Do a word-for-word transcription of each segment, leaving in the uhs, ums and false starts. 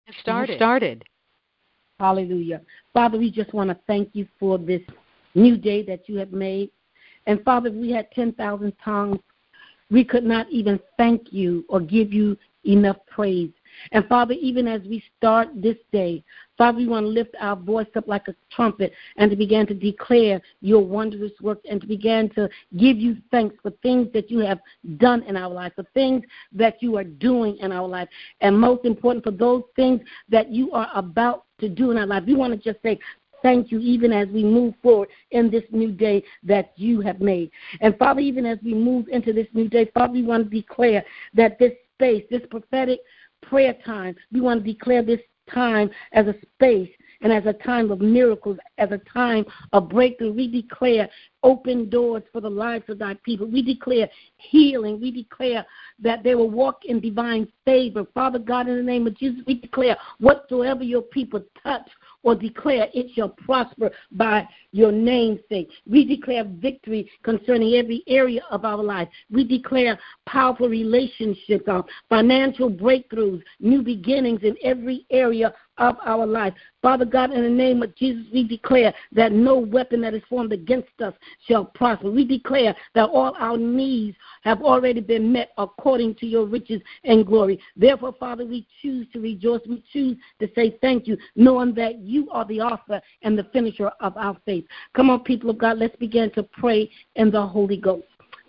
Started. started. Hallelujah. Father, we just want to thank you for this new day that you have made. And Father, if we had ten thousand tongues, we could not even thank you or give you enough praise. And Father, even as we start this day, Father, we want to lift our voice up like a trumpet and to begin to declare your wondrous work and to begin to give you thanks for things that you have done in our life, for things that you are doing in our life, and most important, for those things that you are about to do in our life. We want to just say thank you even as we move forward in this new day that you have made. And Father, even as we move into this new day, Father, we want to declare that this space, this prophetic prayer time, we want to declare this time as a space and as a time of miracles, as a time of breakthrough. We declare open doors for the lives of thy people. We declare healing. We declare that they will walk in divine favor. Father God, in the name of Jesus, we declare whatsoever your people touch or declare, it shall prosper by your name's sake. We declare victory concerning every area of our life. We declare powerful relationships, uh, financial breakthroughs, new beginnings in every area of our life. Father God, in the name of Jesus, we declare that no weapon that is formed against us shall prosper. We declare that all our needs have already been met according to your riches and glory. Therefore, Father, we choose to rejoice. We choose to say thank you, knowing that you are the author and the finisher of our faith. Come on, people of God, let's begin to pray in the Holy Ghost.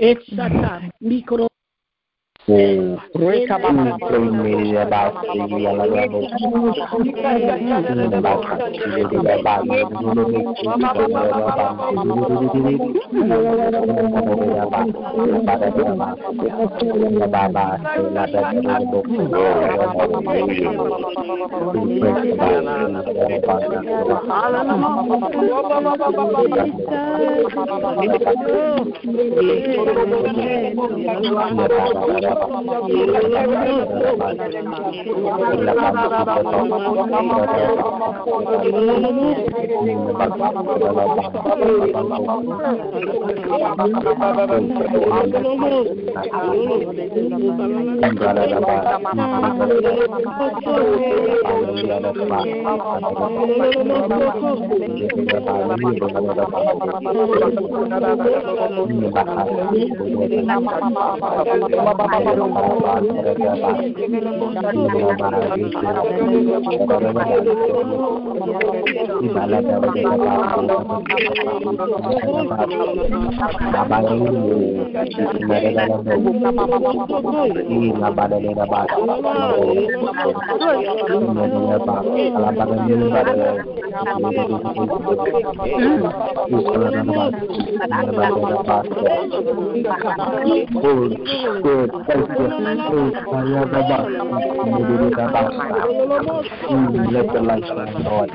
Let the light shine, Lord.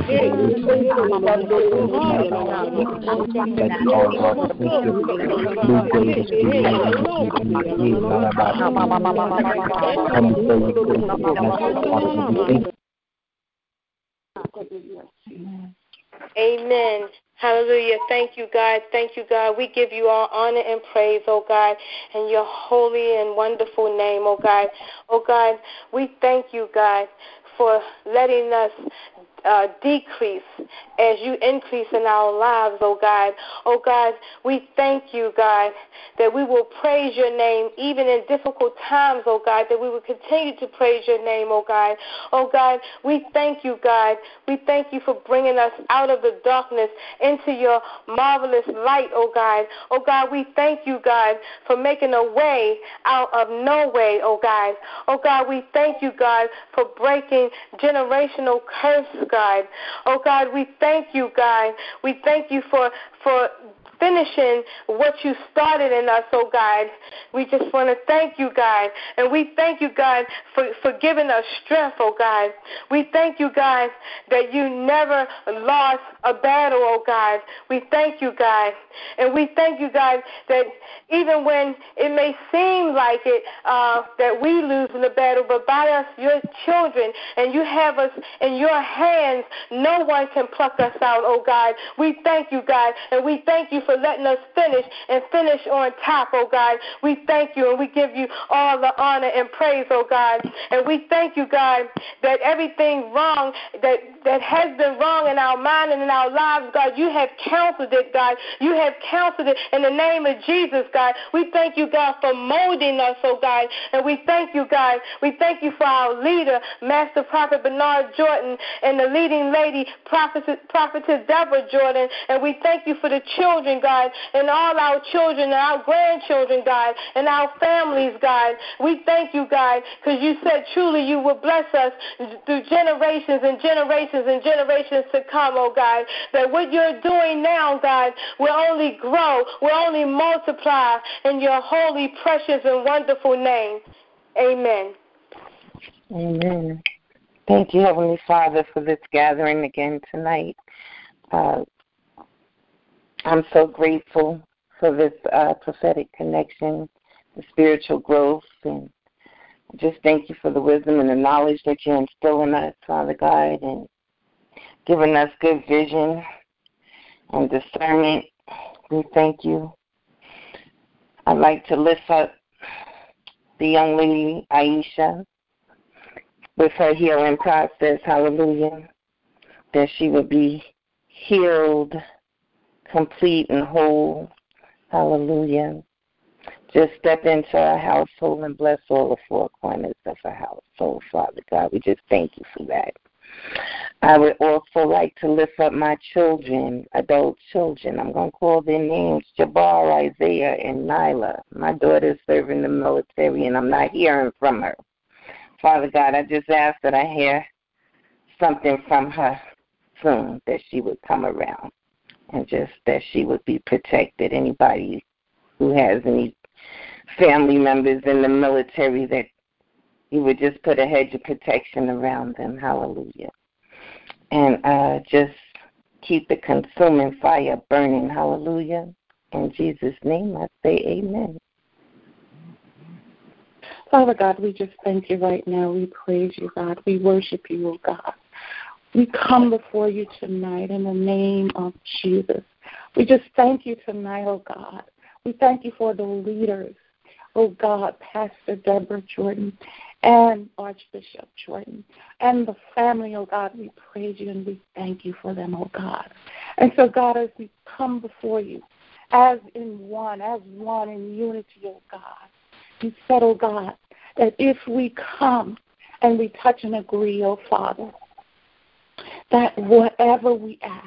Let all God new greatest be come before you. Amen. Hallelujah. Thank you, God. Thank you, God. We give you all honor and praise, oh God, in your holy and wonderful name, oh God. Oh God, we thank you, God, for letting us uh, decrease as you increase in our lives, oh God. Oh God, we thank you, God, that we will praise your name even in difficult times, oh God, that we will continue to praise your name, oh God. Oh God, we thank you, God. We thank you for bringing us out of the darkness into your marvelous light, oh God. Oh God, we thank you, God, for making a way out of no way, oh God. Oh God, we thank you, God, for breaking generational curse, God. Oh God, we thank you, God. We thank you for for finishing what you started in us, oh God. We just want to thank you, God. And we thank you, God, for, for giving us strength, oh God. We thank you, God, that you never lost a battle, oh God. We thank you, God. And we thank you, God, that even when it may seem like it, uh, that we lose in the battle, but by us, your children, and you have us in your hands, no one can pluck us out, oh God. We thank you, God, and we thank you for letting us finish and finish on top, oh God. We thank you and we give you all the honor and praise, oh God. And we thank you, God, that everything wrong that, that has been wrong in our mind and in our lives, God, you have counseled it, God. You have counseled it in the name of Jesus, God. We thank you, God, for molding us, oh God. And we thank you, God. We thank you for our leader, Master Prophet Bernard Jordan, and the leading lady, Prophetess, Prophetess Deborah Jordan. And we thank you for the children, God, and all our children and our grandchildren, God, and our families, God. We thank you, God, because you said truly you will bless us through generations and generations and generations to come, oh God, that what you're doing now, God, will only grow, will only multiply in your holy, precious, and wonderful name. Amen. Amen. Thank you, Heavenly Father, for this gathering again tonight. Uh, I'm so grateful for this uh, prophetic connection, the spiritual growth, and just thank you for the wisdom and the knowledge that you instill in us, Father God, and giving us good vision and discernment. We thank you. I'd like to lift up the young lady, Aisha, with her healing process, hallelujah, that she would be healed, complete, and whole, hallelujah. Just step into our household and bless all the four corners of our household, Father God. We just thank you for that. I would also like to lift up my children, adult children. I'm going to call their names, Jabbar, Isaiah, and Nyla. My daughter's serving the military, and I'm not hearing from her. Father God, I just ask that I hear something from her soon, that she would come around, and just that she would be protected. Anybody who has any family members in the military, that you would just put a hedge of protection around them. Hallelujah. And uh, just keep the consuming fire burning. Hallelujah. In Jesus' name I say amen. Father God, we just thank you right now. We praise you, God. We worship you, oh God. We come before you tonight in the name of Jesus. We just thank you tonight, oh God. We thank you for the leaders, oh God, Pastor Deborah Jordan and Archbishop Jordan and the family, oh God. We praise you and we thank you for them, oh God. And so, God, as we come before you as in one, as one in unity, oh God, you said, oh God, that if we come and we touch and agree, oh Father, that whatever we ask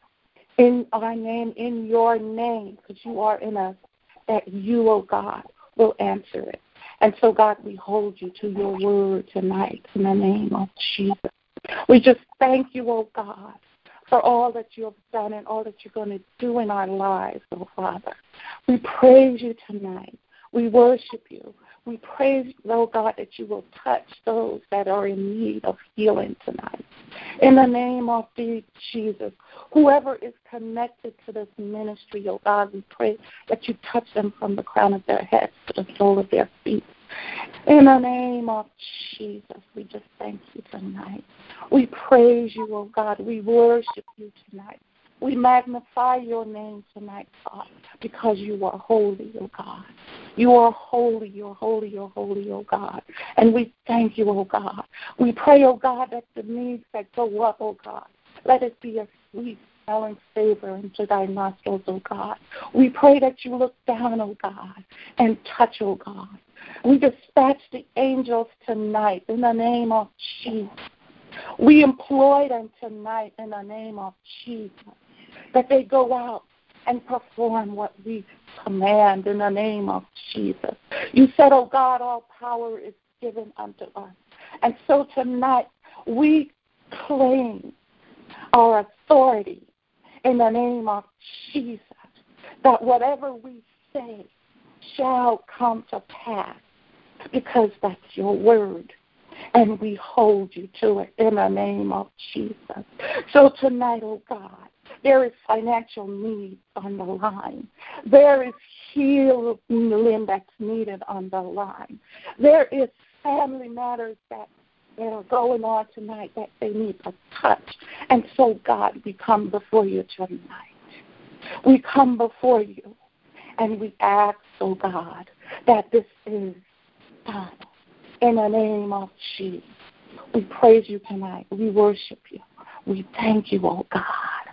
in our name, in your name, because you are in us, that you, oh God, will answer it. And so, God, we hold you to your word tonight in the name of Jesus. We just thank you, oh God, for all that you have done and all that you're going to do in our lives, oh Father. We praise you tonight. We worship you. We praise, oh God, that you will touch those that are in need of healing tonight. In the name of Jesus, whoever is connected to this ministry, oh God, we pray that you touch them from the crown of their heads to the sole of their feet. In the name of Jesus, we just thank you tonight. We praise you, oh God. We worship you tonight. We magnify your name tonight, God, because you are holy, oh God. You are holy, you're holy, you're holy, oh God. And we thank you, oh God. We pray, oh God, that the needs that go up, oh God, let it be a sweet smelling savor into thy nostrils, oh God. We pray that you look down, oh God, and touch, oh God. We dispatch the angels tonight in the name of Jesus. We employ them tonight in the name of Jesus, that they go out and perform what we command in the name of Jesus. You said, oh God, all power is given unto us. And so tonight we claim our authority in the name of Jesus, that whatever we say shall come to pass, because that's your word. And we hold you to it in the name of Jesus. So tonight, oh God, there is financial need on the line. There is healing that's needed on the line. There is family matters that, that are going on tonight that they need a touch. And so, God, we come before you tonight. We come before you and we ask, oh God, that this is done. In the name of Jesus, we praise you tonight. We worship you. We thank you, oh God.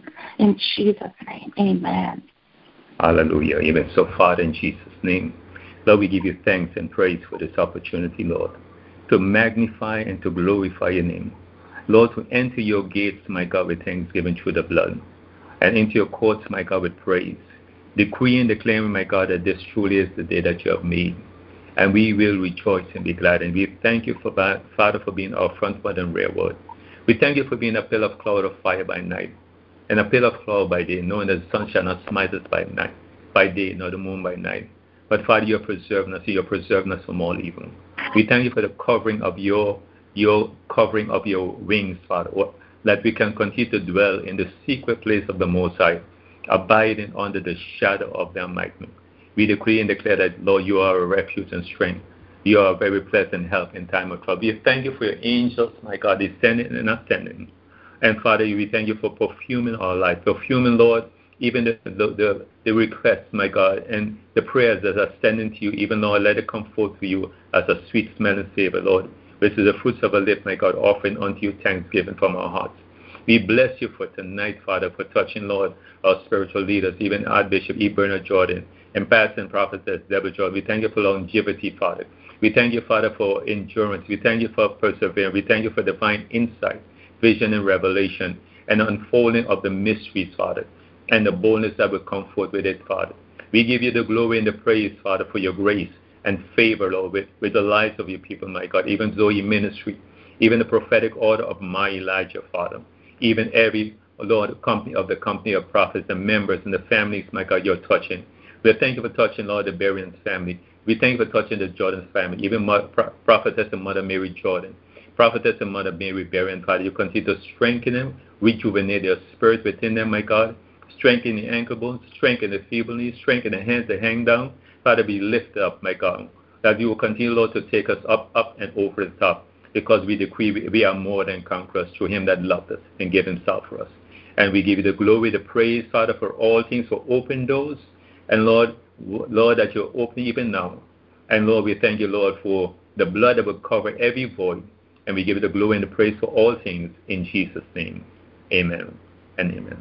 In Jesus' name, amen. Hallelujah. Even so, Father, in Jesus' name, Lord, we give you thanks and praise for this opportunity, Lord, to magnify and to glorify your name. Lord, to enter your gates, my God, with thanksgiving through the blood, and into your courts, my God, with praise. Decree and declaring, my God, that this truly is the day that you have made, and we will rejoice and be glad. And we thank you, for Father, for being our frontward and rearward. We thank you for being a pillar of cloud of fire by night, and a pillar of cloud by day, knowing that the sun shall not smite us by night, by day, nor the moon by night. But Father, you are preserving us, you are preserving us from all evil. We thank you for the covering of your your covering of your wings, Father, that we can continue to dwell in the secret place of the Most High, abiding under the shadow of the Almighty. We decree and declare that, Lord, you are a refuge and strength. You are a very pleasant help in time of trouble. We thank you for your angels, my God, descending and ascending. And Father, we thank you for perfuming our life. Perfuming, Lord, even the, the, the, the requests, my God, and the prayers that are sending to you, even, Lord, let it come forth to you as a sweet smelling savor, Lord, which is the fruits of a lip, my God, offering unto you thanksgiving from our hearts. We bless you for tonight, Father, for touching, Lord, our spiritual leaders, even Archbishop E. Bernard Jordan, and Pastor and Prophetess Deborah Jordan. We thank you for longevity, Father. We thank you, Father, for endurance. We thank you for perseverance. We thank you for divine insight, vision, and revelation, and unfolding of the mysteries, Father, and the boldness that will come forth with it, Father. We give you the glory and the praise, Father, for your grace and favor, Lord, with, with the lives of your people, my God, even Zoe ministry, even the prophetic order of my Elijah, Father, even every, Lord, company of the company of prophets, the members and the families, my God, you're touching. We thank you for touching, Lord, the Berrien's family. We thank you for touching the Jordan's family, even Mother, Prophetess and Mother Mary Jordan, Prophetess and Mother Mary Berrien, Father. You continue to strengthen them, rejuvenate their spirit within them, my God. Strengthen the ankle bones, strengthen the feeble knees, strengthen the hands that hang down. Father, be lifted up, my God, that you will continue, Lord, to take us up, up, and over the top, because we decree we, we are more than conquerors through him that loved us and gave himself for us. And we give you the glory, the praise, Father, for all things, for open doors. And, Lord, Lord, that you're opening even now. And, Lord, we thank you, Lord, for the blood that will cover every void. And we give you the glory and the praise for all things in Jesus' name. Amen and amen.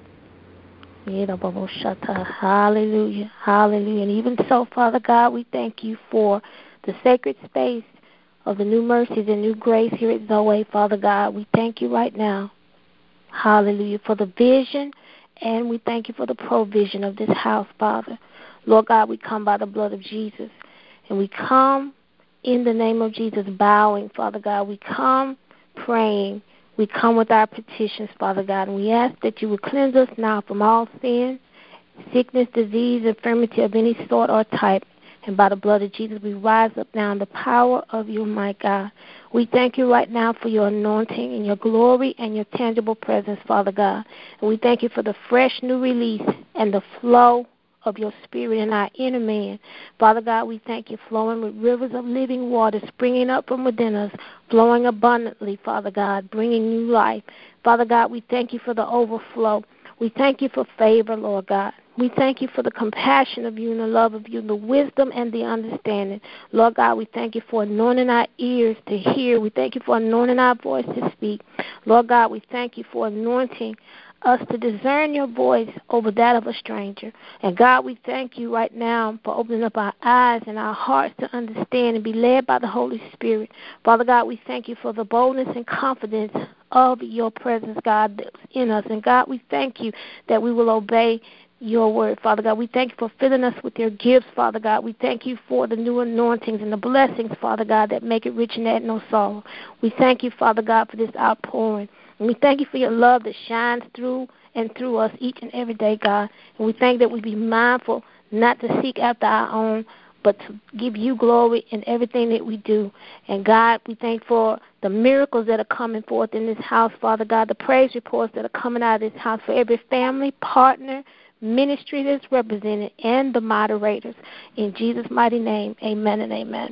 Hallelujah. Hallelujah. And even so, Father God, we thank you for the sacred space of the new mercies and new grace here at Zoe, Father God. We thank you right now. Hallelujah. For the vision, and we thank you for the provision of this house, Father. Lord God, we come by the blood of Jesus. And we come in the name of Jesus bowing, Father God. We come praying. We come with our petitions, Father God, and we ask that you would cleanse us now from all sin, sickness, disease, infirmity of any sort or type. And by the blood of Jesus, we rise up now in the power of your might, God. We thank you right now for your anointing and your glory and your tangible presence, Father God. And we thank you for the fresh new release and the flow of your spirit in our inner man. Father God, we thank you, flowing with rivers of living water, springing up from within us, flowing abundantly, Father God, bringing new life. Father God, we thank you for the overflow. We thank you for favor, Lord God. We thank you for the compassion of you and the love of you, the wisdom and the understanding. Lord God, we thank you for anointing our ears to hear. We thank you for anointing our voice to speak. Lord God, we thank you for anointing us to discern your voice over that of a stranger. And God, we thank you right now for opening up our eyes and our hearts to understand and be led by the Holy Spirit. Father God, we thank you for the boldness and confidence of your presence, God, that's in us. And God, we thank you that we will obey your word, Father God. We thank you for filling us with your gifts, Father God. We thank you for the new anointings and the blessings, Father God, that make it rich and add no sorrow. We thank you, Father God, for this outpouring. And we thank you for your love that shines through and through us each and every day, God. And we thank that we be mindful not to seek after our own, but to give you glory in everything that we do. And, God, we thank for the miracles that are coming forth in this house, Father God, the praise reports that are coming out of this house for every family, partner, ministry that's represented, and the moderators. In Jesus' mighty name, amen and amen.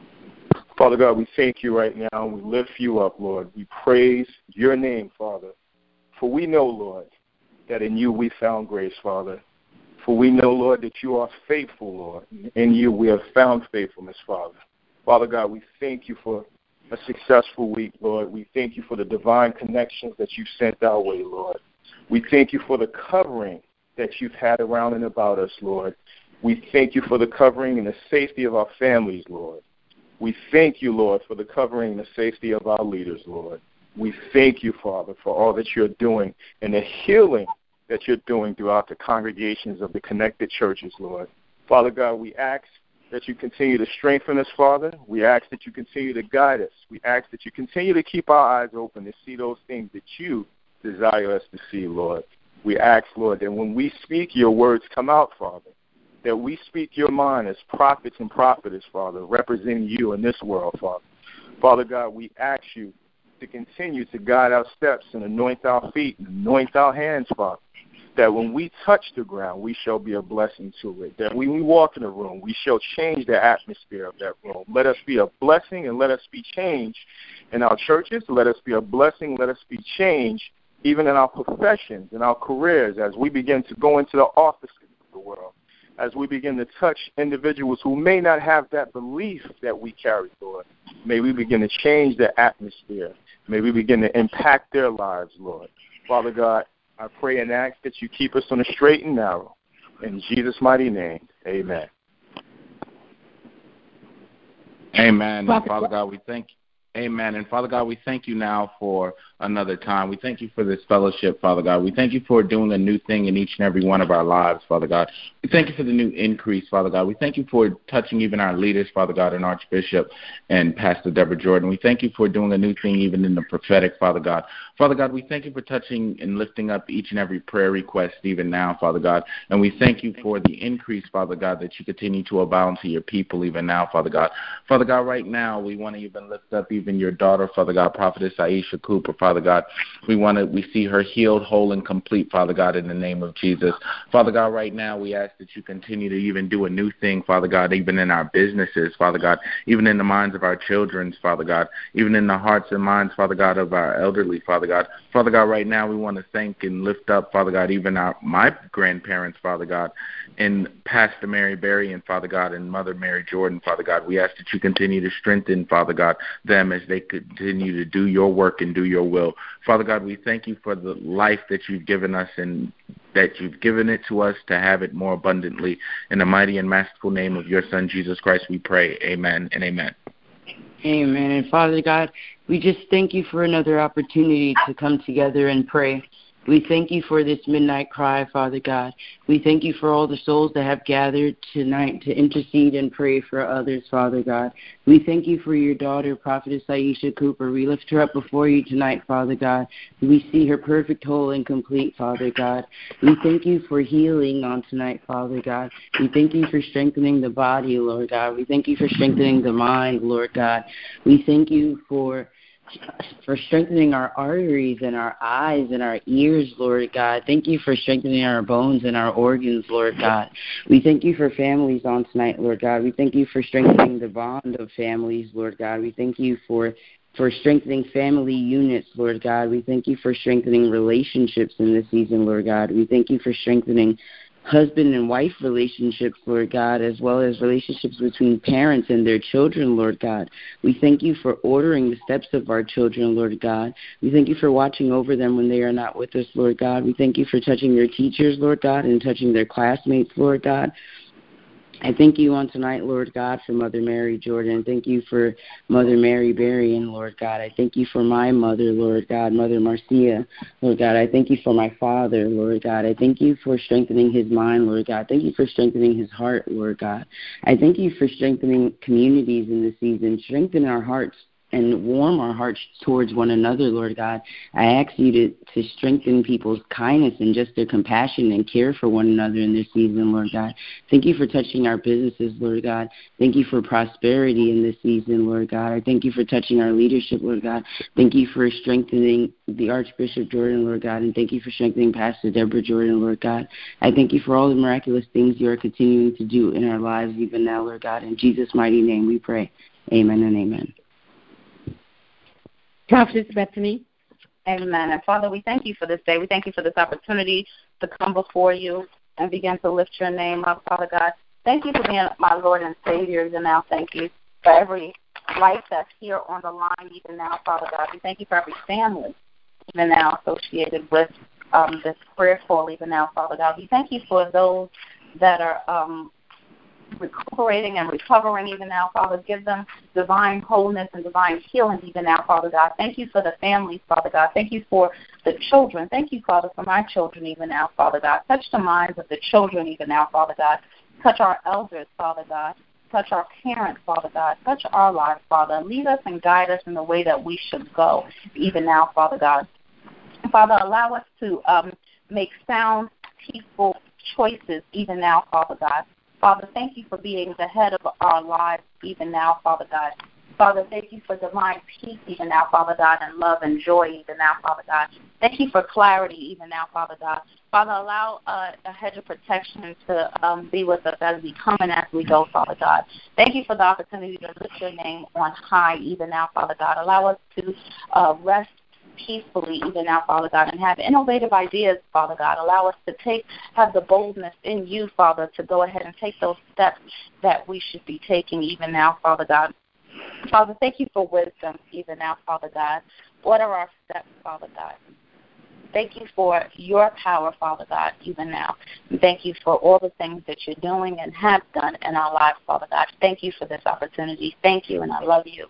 Father God, we thank you right now. We lift you up, Lord. We praise your name, Father. For we know, Lord, that in you we found grace, Father. For we know, Lord, that you are faithful, Lord. In you we have found faithfulness, Father. Father God, we thank you for a successful week, Lord. We thank you for the divine connections that you sent our way, Lord. We thank you for the covering that you've had around and about us, Lord. We thank you for the covering and the safety of our families, Lord. We thank you, Lord, for the covering and the safety of our leaders, Lord. We thank you, Father, for all that you're doing and the healing that you're doing throughout the congregations of the connected churches, Lord. Father God, we ask that you continue to strengthen us, Father. We ask that you continue to guide us. We ask that you continue to keep our eyes open to see those things that you desire us to see, Lord. We ask, Lord, that when we speak, your words come out, Father, that we speak your mind as prophets and prophetess, Father, representing you in this world, Father. Father God, we ask you to continue to guide our steps and anoint our feet and anoint our hands, Father, that when we touch the ground, we shall be a blessing to it, that when we walk in a room, we shall change the atmosphere of that room. Let us be a blessing and let us be changed in our churches. Let us be a blessing. Let us be changed even in our professions, in our careers, as we begin to go into the offices of the world, as we begin to touch individuals who may not have that belief that we carry, Lord. May we begin to change the atmosphere. May we begin to impact their lives, Lord. Father God, I pray and ask that you keep us on the straight and narrow. In Jesus' mighty name, amen. Amen. And Father God, we thank you. Amen. And Father God, we thank you now for another time. We thank you for this fellowship, Father God. We thank you for doing a new thing in each and every one of our lives, Father God. We thank you for the new increase, Father God. We thank you for touching even our leaders, Father God, and Archbishop and Pastor Deborah Jordan. We thank you for doing a new thing even in the prophetic, Father God. Father God, we thank you for touching and lifting up each and every prayer request even now, Father God. And we thank you for the increase, Father God, that you continue to abound to your people even now, Father God. Father God, right now we want to even lift up even your daughter, Father God, Prophetess Aisha Cooper, Father God. We want to, we see her healed, whole, and complete, Father God, in the name of Jesus. Father God, right now we ask that you continue to even do a new thing, Father God, even in our businesses, Father God, even in the minds of our children, Father God, even in the hearts and minds, Father God, of our elderly, Father God. Father God, right now we want to thank and lift up, Father God, even our my grandparents, Father God, and Pastor Mary Berry and Father God and Mother Mary Jordan, Father God. We ask that you continue to strengthen, Father God, them as they continue to do your work and do your will. Father God, we thank you for the life that you've given us and that you've given it to us to have it more abundantly. In the mighty and masterful name of your Son, Jesus Christ, we pray. Amen and amen. Amen. And Father God, we just thank you for another opportunity to come together and pray. We thank you for this midnight cry, Father God. We thank you for all the souls that have gathered tonight to intercede and pray for others, Father God. We thank you for your daughter, Prophetess Aisha Cooper. We lift her up before you tonight, Father God. We see her perfect, whole, and complete, Father God. We thank you for healing on tonight, Father God. We thank you for strengthening the body, Lord God. We thank you for strengthening the mind, Lord God. We thank you for for strengthening our arteries and our eyes and our ears, Lord God. Thank you for strengthening our bones and our organs, Lord God. We thank you for families on tonight, Lord God. We thank you for strengthening the bond of families, Lord God. We thank you for for strengthening family units, Lord God. We thank you for strengthening relationships in this season, Lord God. We thank you for strengthening husband and wife relationships, Lord God, as well as relationships between parents and their children, Lord God. We thank you for ordering the steps of our children, Lord God. We thank you for watching over them when they are not with us, Lord God. We thank you for touching their teachers, Lord God, and touching their classmates, Lord God. I thank you on tonight, Lord God, for Mother Mary Jordan. Thank you for Mother Mary Berrien, Lord God. I thank you for my mother, Lord God, Mother Marcia, Lord God. I thank you for my father, Lord God. I thank you for strengthening his mind, Lord God. Thank you for strengthening his heart, Lord God. I thank you for strengthening communities in this season. Strengthen our hearts and warm our hearts towards one another, Lord God. I ask you to, to strengthen people's kindness and just their compassion and care for one another in this season, Lord God. Thank you for touching our businesses, Lord God. Thank you for prosperity in this season, Lord God. I thank you for touching our leadership, Lord God. Thank you for strengthening the Archbishop Jordan, Lord God, and thank you for strengthening Pastor Deborah Jordan, Lord God. I thank you for all the miraculous things you are continuing to do in our lives even now, Lord God. In Jesus' mighty name we pray. Amen and amen. Prophetess Bethany. Amen. And Father, we thank you for this day. We thank you for this opportunity to come before you and begin to lift your name up, Father God. Thank you for being my Lord and Savior even now. Thank you for every life that's here on the line even now, Father God. We thank you for every family even now associated with um, this prayer call even now, Father God. We thank you for those that are um, recuperating and recovering even now, Father. Give them divine wholeness and divine healing even now, Father God. Thank you for the families, Father God. Thank you for the children. Thank you, Father, for my children even now, Father God. Touch the minds of the children even now, Father God. Touch our elders, Father God. Touch our parents, Father God. Touch our lives, Father. Lead us and guide us in the way that we should go even now, Father God. Father, allow us to um, make sound, peaceful choices even now, Father God. Father, thank you for being the head of our lives even now, Father God. Father, thank you for divine peace even now, Father God, and love and joy even now, Father God. Thank you for clarity even now, Father God. Father, allow uh, a hedge of protection to um, be with us as we come and as we go, Father God. Thank you for the opportunity to lift your name on high even now, Father God. Allow us to uh, rest peacefully even now, Father God, and have innovative ideas, Father God. Allow us to take, have the boldness in you, Father, to go ahead and take those steps that we should be taking even now, Father God. Father, thank you for wisdom even now, Father God. What are our steps, Father God? Thank you for your power, Father God, even now. And thank you for all the things that you're doing and have done in our lives, Father God. Thank you for this opportunity. Thank you, and I love you.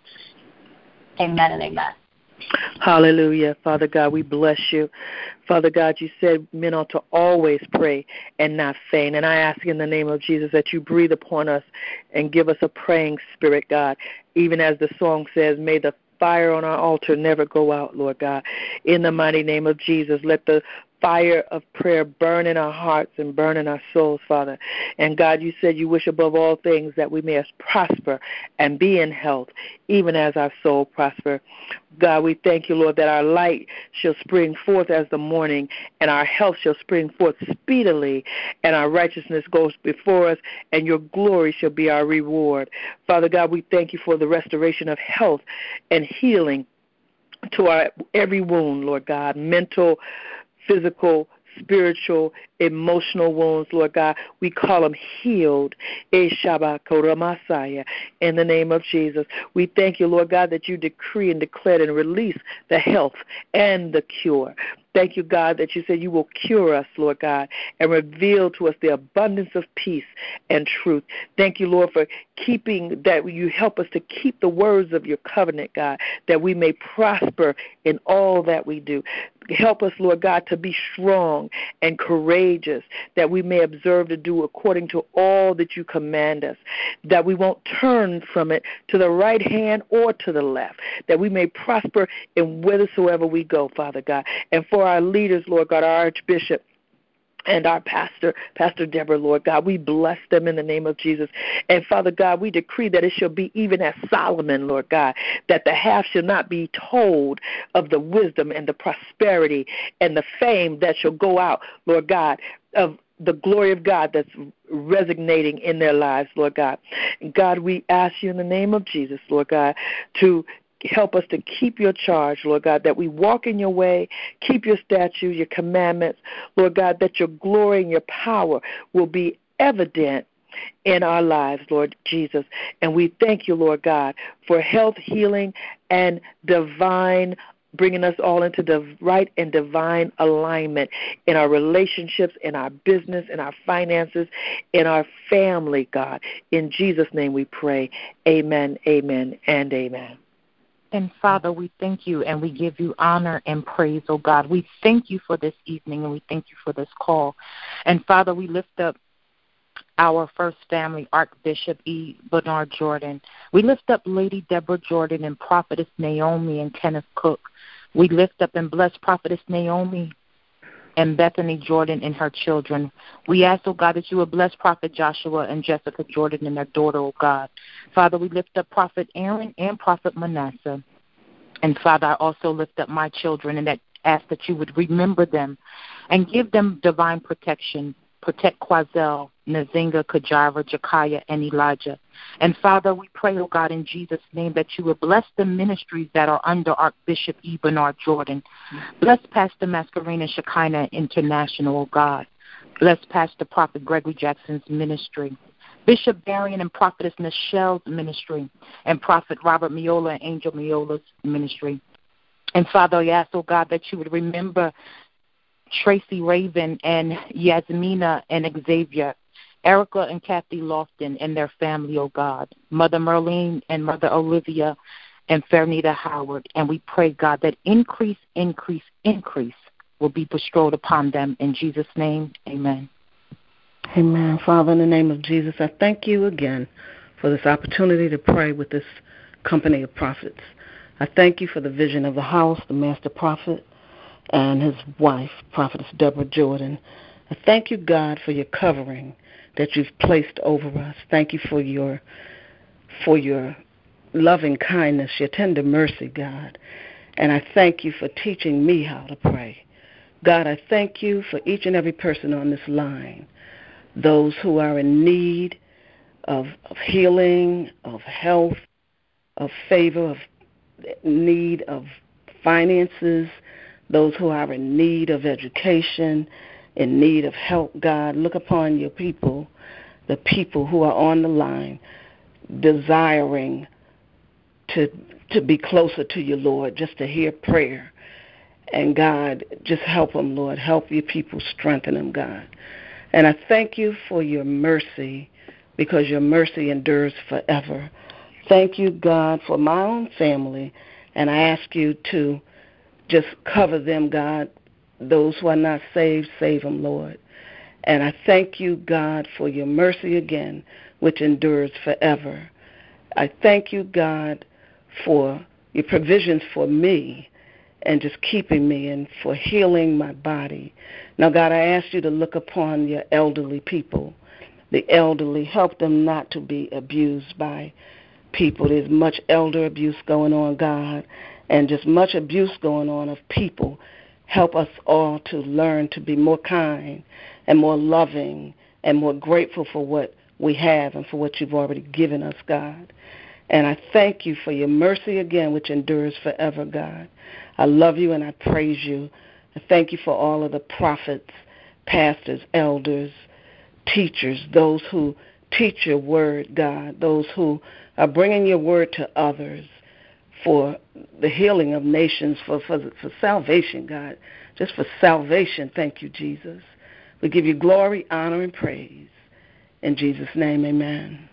Amen and amen. Hallelujah. Father God, we bless you. Father God, you said men ought to always pray and not faint. And I ask in the name of Jesus that you breathe upon us and give us a praying spirit, God. Even as the song says, may the fire on our altar never go out, Lord God. In the mighty name of Jesus, let the fire of prayer burn in our hearts and burn in our souls, Father. And God, you said you wish above all things that we may prosper and be in health, even as our soul prosper. God, we thank you, Lord, that our light shall spring forth as the morning, and our health shall spring forth speedily, and our righteousness goes before us, and your glory shall be our reward. Father God, we thank you for the restoration of health and healing to our every wound, Lord God, mental, physical, spiritual, emotional wounds, Lord God. We call them healed. In the name of Jesus. We thank you, Lord God, that you decree and declare and release the health and the cure. Thank you, God, that you said you will cure us, Lord God, and reveal to us the abundance of peace and truth. Thank you, Lord, for keeping that you help us to keep the words of your covenant, God, that we may prosper in all that we do. Help us, Lord God, to be strong and courageous, that we may observe to do according to all that you command us, that we won't turn from it to the right hand or to the left, that we may prosper in whithersoever we go, Father God. And for our leaders, Lord God, our Archbishop, and our pastor, Pastor Deborah, Lord God, we bless them in the name of Jesus. And Father God, we decree that it shall be even as Solomon, Lord God, that the half shall not be told of the wisdom and the prosperity and the fame that shall go out, Lord God, of the glory of God that's resonating in their lives, Lord God. God, we ask you in the name of Jesus, Lord God, to help us to keep your charge, Lord God, that we walk in your way, keep your statutes, your commandments, Lord God, that your glory and your power will be evident in our lives, Lord Jesus. And we thank you, Lord God, for health, healing, and divine, bringing us all into the right and divine alignment in our relationships, in our business, in our finances, in our family, God. In Jesus' name we pray. Amen, amen, and amen. And Father, we thank you and we give you honor and praise, oh God. We thank you for this evening and we thank you for this call. And Father, we lift up our first family, Archbishop E. Bernard Jordan. We lift up Lady Deborah Jordan and Prophetess Naomi and Kenneth Cook. We lift up and bless Prophetess Naomi and Bethany Jordan and her children. We ask, oh God, that you would bless Prophet Joshua and Jessica Jordan and their daughter, oh God. Father, we lift up Prophet Aaron and Prophet Manasseh. And Father, I also lift up my children and that ask that you would remember them and give them divine protection. Protect Quazell, Nazinga, Kajaira, Jakaya, and Elijah. And Father, we pray, oh God, in Jesus' name, that you would bless the ministries that are under Archbishop E. Bernard Jordan. Bless Pastor Mascarena Shekinah International, oh God. Bless Pastor Prophet Gregory Jackson's ministry. Bishop Darian and Prophetess Michelle's ministry. And Prophet Robert Miola and Angel Miola's ministry. And Father, I ask, oh God, that you would remember Tracy Raven and Yasmina and Xavier, Erica and Kathy Lofton and their family, oh God, Mother Merlene and Mother Olivia and Fernita Howard. And we pray, God, that increase, increase, increase will be bestowed upon them. In Jesus' name, amen. Amen. Father, in the name of Jesus, I thank you again for this opportunity to pray with this company of prophets. I thank you for the vision of the house, the master prophet, and his wife, Prophetess Deborah Jordan. I thank you, God, for your covering that you've placed over us. Thank you for your for your loving kindness, your tender mercy, God. And I thank you for teaching me how to pray. God, I thank you for each and every person on this line, those who are in need of, of healing, of health, of favor, of need of finances, those who are in need of education, in need of help. God, look upon your people, the people who are on the line, desiring to to be closer to you, Lord, just to hear prayer. And God, just help them, Lord. Help your people, strengthen them, God. And I thank you for your mercy, because your mercy endures forever. Thank you, God, for my own family, and I ask you to just cover them, God. Those who are not saved, save them, Lord. And I thank you, God, for your mercy again, which endures forever. I thank you, God, for your provisions for me and just keeping me and for healing my body. Now, God, I ask you to look upon your elderly people, the elderly. Help them not to be abused by people. There's much elder abuse going on, God, and just much abuse going on of people. Help us all to learn to be more kind and more loving and more grateful for what we have and for what you've already given us, God. And I thank you for your mercy again, which endures forever, God. I love you and I praise you. I thank you for all of the prophets, pastors, elders, teachers, those who teach your word, God, those who are bringing your word to others for the healing of nations, for, for, for salvation, God, just for salvation. Thank you, Jesus. We give you glory, honor, and praise. In Jesus' name, amen.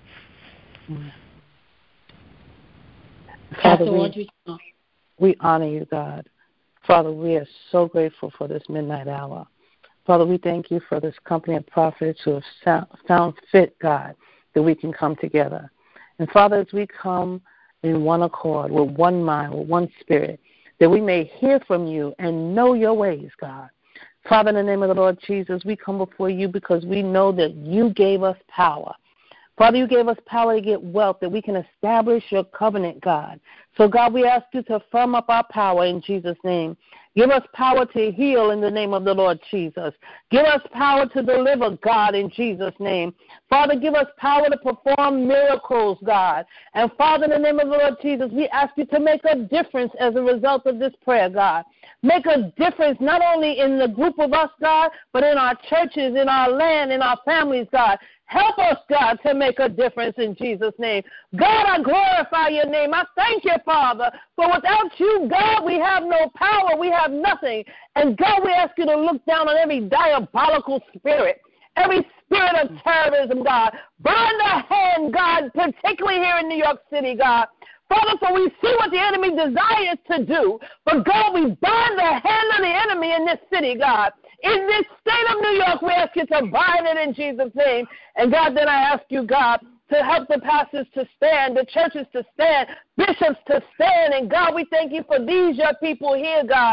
Father, we, we honor you, God. Father, we are so grateful for this midnight hour. Father, we thank you for this company of prophets who have found fit, God, that we can come together. And Father, as we come in one accord, with one mind, with one spirit, that we may hear from you and know your ways, God. Father, in the name of the Lord Jesus, we come before you because we know that you gave us power. Father, you gave us power to get wealth, that we can establish your covenant, God. So, God, we ask you to firm up our power in Jesus' name. Give us power to heal in the name of the Lord Jesus. Give us power to deliver, God, in Jesus' name. Father, give us power to perform miracles, God. And, Father, in the name of the Lord Jesus, we ask you to make a difference as a result of this prayer, God. Make a difference not only in the group of us, God, but in our churches, in our land, in our families, God. Help us, God, to make a difference in Jesus' name. God, I glorify your name. I thank you, Father, for without you, God, we have no power. We have nothing. And, God, we ask you to look down on every diabolical spirit, every spirit of terrorism, God. Burn the hand, God, particularly here in New York City, God. Father, for we see what the enemy desires to do. But, God, we bind the hand of the enemy in this city, God. In this state of New York, we ask you to bind it in Jesus' name. And, God, then I ask you, God, to help the pastors to stand, the churches to stand, bishops to stand. And, God, we thank you for these, your people here, God.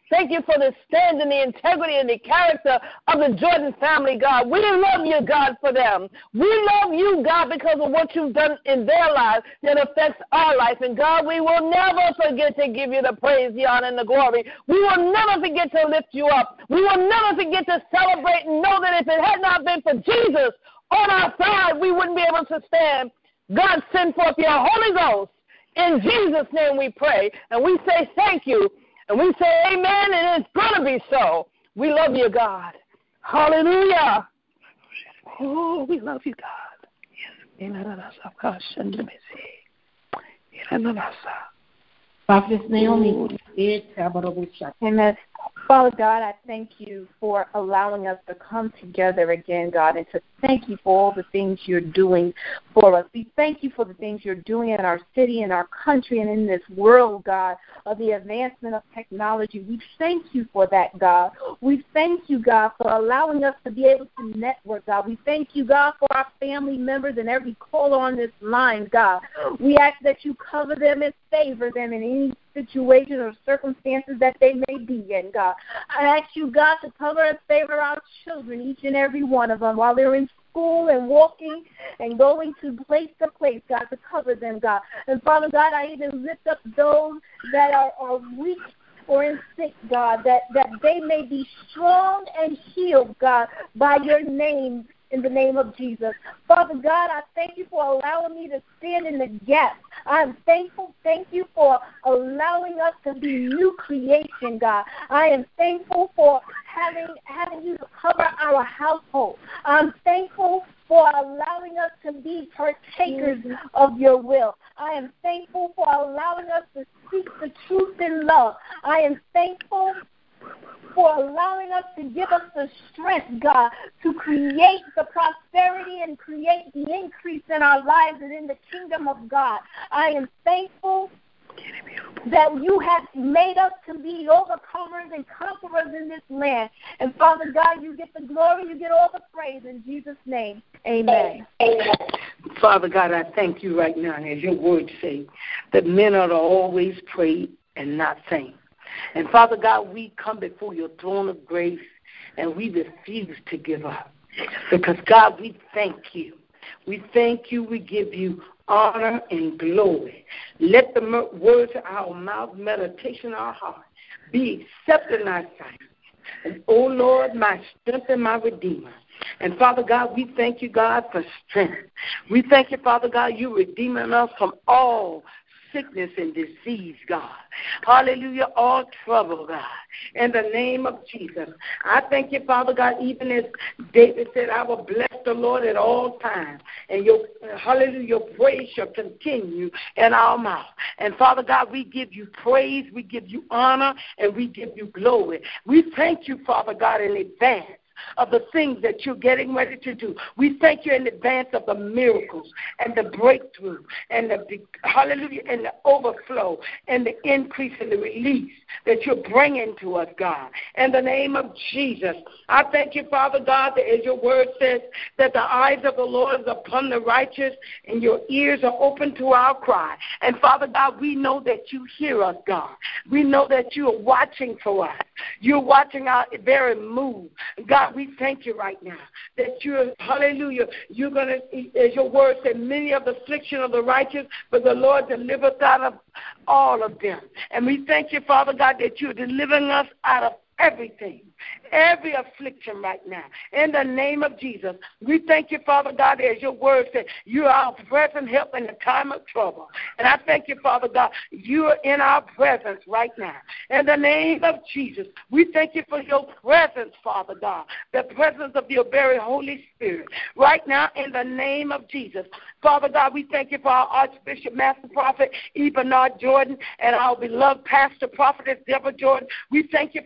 Thank you for the stand and the integrity and the character of the Jordan family, God. We love you, God, for them. We love you, God, because of what you've done in their lives that affects our life. And, God, we will never forget to give you the praise, the honor, and the glory. We will never forget to lift you up. We will never forget to celebrate and know that if it had not been for Jesus on our side, we wouldn't be able to stand. God, send forth your Holy Ghost. In Jesus' name we pray. And we say thank you. And we say amen, and it's going to be so. We love you, God. Hallelujah. Oh, we love you, God. Prophetess Naomi. Amen. Father God, I thank you for allowing us to come together again, God, and to thank you for all the things you're doing for us. We thank you for the things you're doing in our city, in our country, and in this world, God, of the advancement of technology. We thank you for that, God. We thank you, God, for allowing us to be able to network, God. We thank you, God, for our family members and every caller on this line, God. We ask that you cover them and favor them in any situation or circumstances that they may be in, God. I ask you, God, to cover and favor our children, each and every one of them, while they're in school and walking and going to place to place, God, to cover them, God. And, Father God, I even lift up those that are, are weak or in sick, God, that, that they may be strong and healed, God, by your name, in the name of Jesus. Father God, I thank you for allowing me to stand in the gap. I'm thankful. Thank you for allowing us to be new creation, God. I am thankful for having, having you to cover our household. I'm thankful for allowing us to be partakers of your will. I am thankful for allowing us to speak the truth in love. I am thankful for allowing us to give us the strength, God, to create the prosperity and create the increase in our lives and in the kingdom of God. I am thankful that you have made us to be overcomers and conquerors in this land. And, Father God, you get the glory, you get all the praise in Jesus' name. Amen. Amen. Father God, I thank you right now, as your word says, that men ought to always pray and not faint. And, Father God, we come before your throne of grace, and we refuse to give up. Because, God, we thank you. We thank you. We give you honor and glory. Let the words of our mouth, meditation of our heart, be accepted in our sight. And, oh, Lord, my strength and my redeemer. And, Father God, we thank you, God, for strength. We thank you, Father God, you redeeming us from all sickness and disease, God. Hallelujah, all trouble, God. In the name of Jesus. I thank you, Father God, even as David said, I will bless the Lord at all times. And your, hallelujah, your praise shall continue in our mouth. And, Father God, we give you praise, we give you honor, and we give you glory. We thank you, Father God, in advance of the things that you're getting ready to do. We thank you in advance of the miracles and the breakthrough and the, hallelujah, and the overflow and the increase and the release that you're bringing to us, God. In the name of Jesus, I thank you, Father God, that as your word says, that the eyes of the Lord is upon the righteous and your ears are open to our cry. And, Father God, we know that you hear us, God. We know that you are watching for us. You're watching our very move. God, we thank you right now that you're, hallelujah, you're going to, as your word said, many of the affliction of the righteous, but the Lord delivereth out of all of them. And we thank you, Father God, that you're delivering us out of everything, every affliction right now. In the name of Jesus, we thank you, Father God, as your word said, you are our present help in the time of trouble. And I thank you, Father God, you are in our presence right now. In the name of Jesus, we thank you for your presence, Father God, the presence of your very Holy Spirit. Right now, in the name of Jesus, Father God, we thank you for our Archbishop, Master Prophet, E. Bernard Jordan, and our beloved Pastor, Prophetess Deborah Jordan. We thank you, Father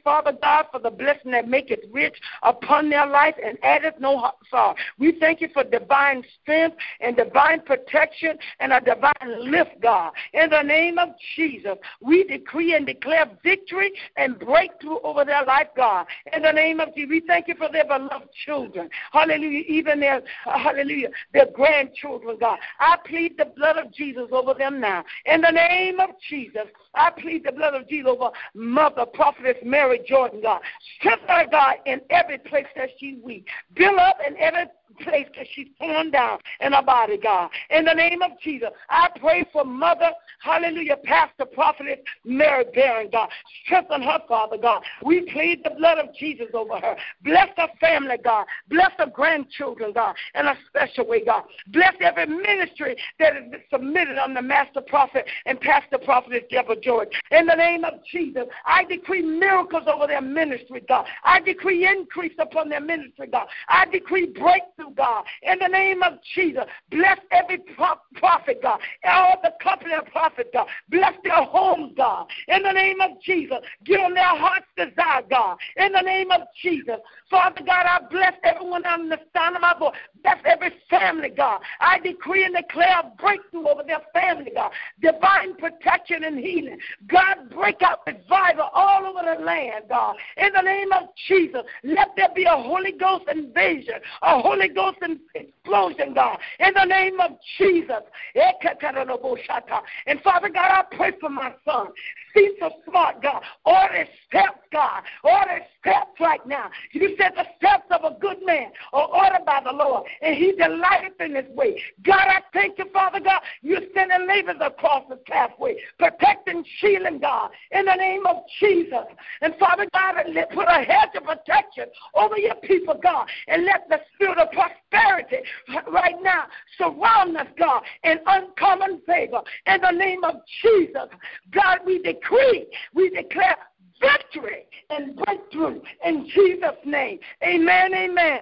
God, for the blessing that maketh rich upon their life and addeth no sorrow. We thank you for divine strength and divine protection and a divine lift, God. In the name of Jesus, we decree and declare victory and breakthrough over their life, God. In the name of Jesus, we thank you for their beloved children. Hallelujah. Even their, uh, hallelujah, their grandchildren, God. I plead the blood of Jesus over them now. In the name of Jesus, I plead the blood of Jesus over Mother Prophetess Mary Jordan, God. Strengthen her, God, in every place that she's weak. Build up in every place that she's torn down in her body, God. In the name of Jesus, I pray for Mother, hallelujah, Pastor Prophetess Mary Barron, God. Strengthen her, Father, God. We plead the blood of Jesus over her. Bless her family, God. Bless her grandchildren, God, in a special way, God. Bless every ministry that is submitted on the Master Prophet and Pastor Prophetess Deborah George. In the name of Jesus, I decree miracles over their ministry, God. I decree increase upon their ministry, God. I decree breakthrough, God. In the name of Jesus, bless every prophet, God. All the company of prophets, God. Bless their homes, God. In the name of Jesus, give them their heart's desire, God. In the name of Jesus, Father God, I bless everyone on the sound of my voice. Bless every family, God. I decree and declare a breakthrough over their family, God. Divine protection and healing. God, break out revival all over the land, God. In the name of Jesus, let there be a Holy Ghost invasion, a Holy Ghost explosion, God. In the name of Jesus. And Father God, I pray for my son. See so smart, God. Order steps, God. Order steps right now. You said the steps of a good man are ordered by the Lord, and he delighteth in his way. God, I thank you, Father God. You're sending laborers across the pathway, protecting, shielding, God, in the name of Jesus. And Father God, let put a hedge of protection over your people, God, and let the spirit of prosperity right now surround us, God, in uncommon favor. In the name of Jesus, God, we decree, we declare victory and breakthrough in Jesus' name. Amen, amen.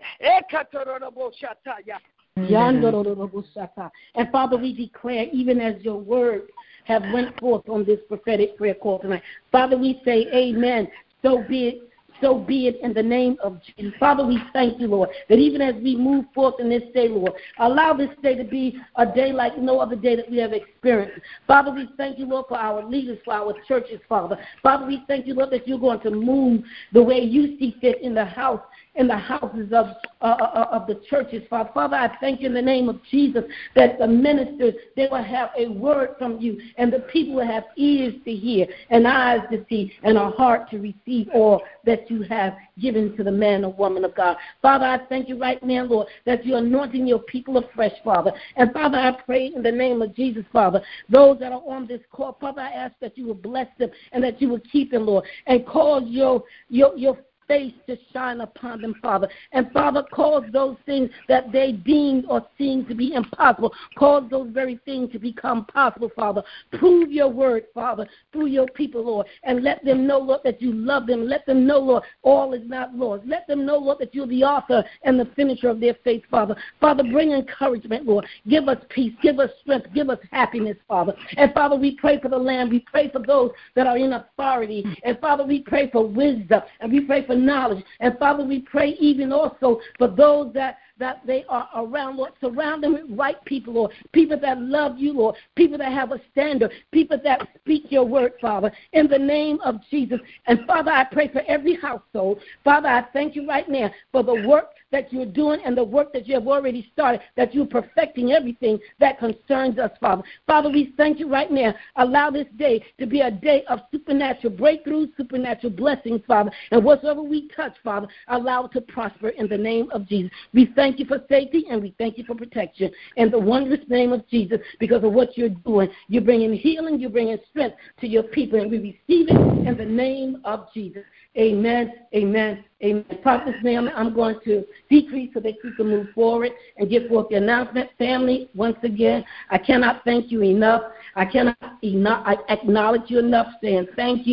And Father, we declare, even as your word have went forth on this prophetic prayer call tonight, Father, we say amen. So be it. So be it in the name of Jesus. Father, we thank you, Lord, that even as we move forth in this day, Lord, allow this day to be a day like no other day that we have experienced. Father, we thank you, Lord, for our leaders, for our churches, Father. Father, we thank you, Lord, that you're going to move the way you see fit in the house, in the houses of uh, uh, of the churches, Father. Father, I thank you in the name of Jesus that the ministers, they will have a word from you, and the people will have ears to hear and eyes to see and a heart to receive all that you have given to the man or woman of God. Father, I thank you right now, Lord, that you're anointing your people afresh, Father. And Father, I pray in the name of Jesus, Father, those that are on this call, Father, I ask that you will bless them and that you will keep them, Lord, and cause your your your face to shine upon them, Father. And Father, cause those things that they deemed or seemed to be impossible, cause those very things to become possible, Father. Prove your word, Father, through your people, Lord, and let them know, Lord, that you love them. Let them know, Lord, all is not lost. Let them know, Lord, that you're the author and the finisher of their faith, Father. Father, bring encouragement, Lord. Give us peace. Give us strength. Give us happiness, Father. And Father, we pray for the land. We pray for those that are in authority. And Father, we pray for wisdom. And we pray for knowledge. And Father, we pray even also for those that that they are around, Lord. Surround them with right people, Lord. People that love you, Lord. People that have a standard. People that speak your word, Father, in the name of Jesus. And Father, I pray for every household. Father, I thank you right now for the work that you're doing and the work that you have already started, that you're perfecting everything that concerns us, Father. Father, we thank you right now. Allow this day to be a day of supernatural breakthroughs, supernatural blessings, Father. And whatsoever we touch, Father, allow it to prosper in the name of Jesus. We thank you for safety and we thank you for protection in the wondrous name of Jesus because of what you're doing. You're bringing healing, you're bringing strength to your people, and we receive it in the name of Jesus. Amen, amen, amen. Prophet Naomi, I'm going to decrease so that you can move forward and give forth the announcement. Family, once again, I cannot thank you enough. I cannot enough, I acknowledge you enough saying thank you.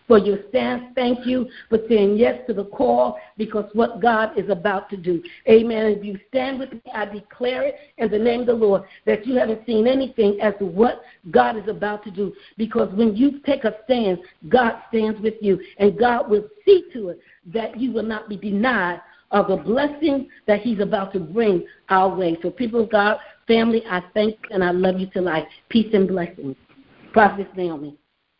for your stance. Thank you for saying yes to the call, because what God is about to do. Amen. If you stand with me, I declare it in the name of the Lord that you haven't seen anything as to what God is about to do. Because when you take a stand, God stands with you, and God will see to it that you will not be denied of the blessing that he's about to bring our way. So people of God, family, I thank you and I love you to life. Peace and blessings. Prophetess Naomi.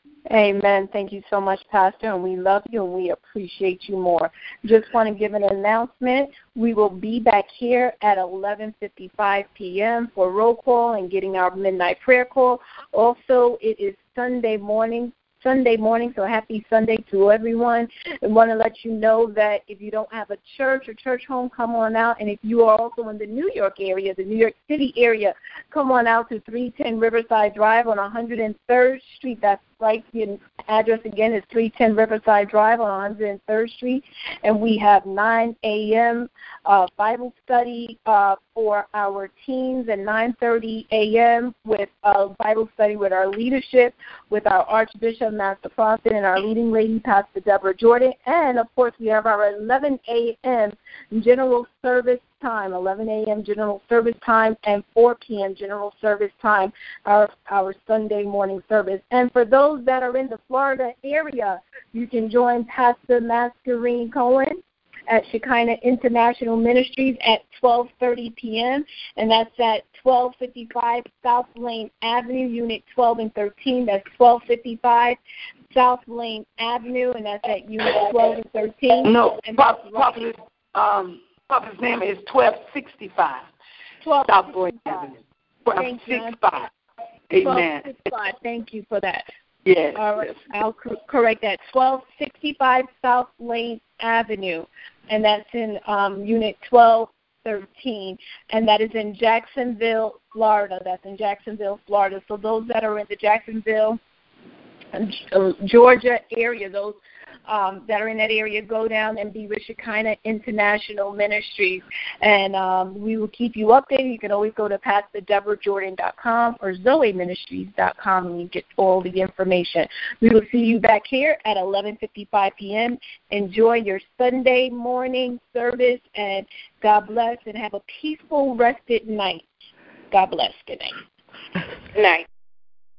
Amen. Thank you so much, Pastor, and we love you and we appreciate you more. Just want to give an announcement. We will be back here at eleven fifty-five p.m. for roll call and getting our midnight prayer call. Also, it is Sunday morning. Sunday morning, so happy Sunday to everyone. I want to let you know that if you don't have a church or church home, come on out. And if you are also in the New York area, the New York City area, come on out to three ten Riverside Drive on one hundred third Street. That's right. The address again is three ten Riverside Drive on one hundred third Street. And we have nine a.m. Uh, Bible study uh, for our teens and nine thirty a.m. with a Bible study with our leadership, with our Archbishop, Master Prophet, and our leading lady, Pastor Deborah Jordan. And, of course, we have our eleven a.m. general service time, eleven a.m. general service time, and four p.m. general service time, our, our Sunday morning service. And for those that are in the Florida area, you can join Pastor Mascarene Cohen at Shekinah International Ministries at twelve thirty p.m., and that's at twelve fifty-five South Lane Avenue, Unit twelve and thirteen. That's twelve fifty-five South Lane Avenue, and that's at Unit twelve and thirteen. No, and Prophet's um, Prophet's name is twelve sixty-five South Lane Avenue. twelve sixty-five. Amen. twelve sixty-five. Thank you for that. Yes. All right, I'll co- correct that. twelve sixty-five South Lane Avenue, and that's in um, Unit twelve thirteen, and that is in Jacksonville, Florida. That's in Jacksonville, Florida. So those that are in the Jacksonville, uh, Georgia area, those um, that are in that area, go down and be with Shekinah International Ministries, and um, we will keep you updated. You can always go to pastor deborah jordan dot com or zoe ministries dot com and you get all the information. We will see you back here at eleven fifty-five p.m. Enjoy your Sunday morning service, and God bless, and have a peaceful, rested night. God bless. Good night. Good night.